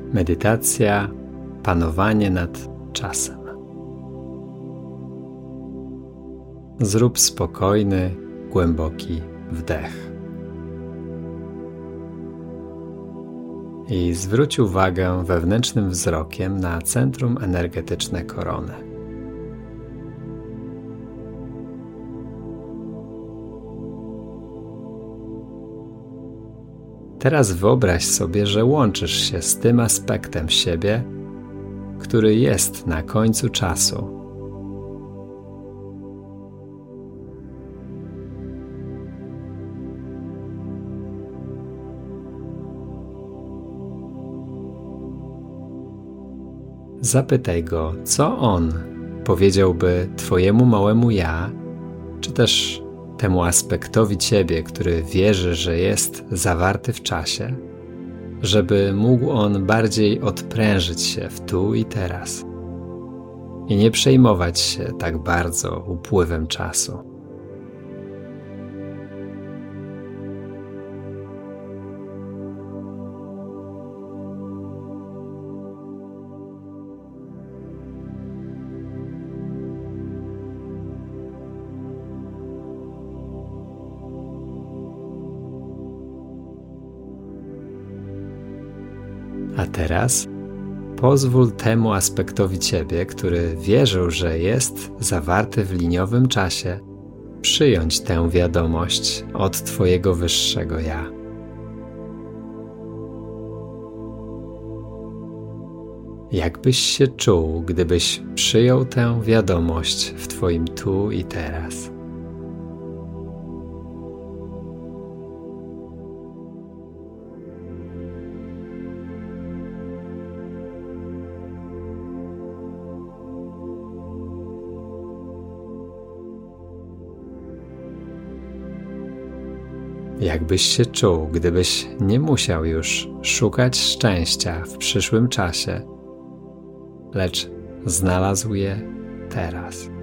Medytacja, panowanie nad czasem. Zrób spokojny, głęboki wdech. I zwróć uwagę wewnętrznym wzrokiem na centrum energetyczne korony. Teraz wyobraź sobie, że łączysz się z tym aspektem siebie, który jest na końcu czasu. Zapytaj go, co on powiedziałby twojemu małemu ja, czy też temu aspektowi ciebie, który wierzy, że jest zawarty w czasie, żeby mógł on bardziej odprężyć się w tu i teraz i nie przejmować się tak bardzo upływem czasu. A teraz pozwól temu aspektowi ciebie, który wierzył, że jest zawarty w liniowym czasie, przyjąć tę wiadomość od twojego wyższego ja. Jakbyś się czuł, gdybyś przyjął tę wiadomość w twoim tu i teraz? Jakbyś się czuł, gdybyś nie musiał już szukać szczęścia w przyszłym czasie, lecz znalazł je teraz?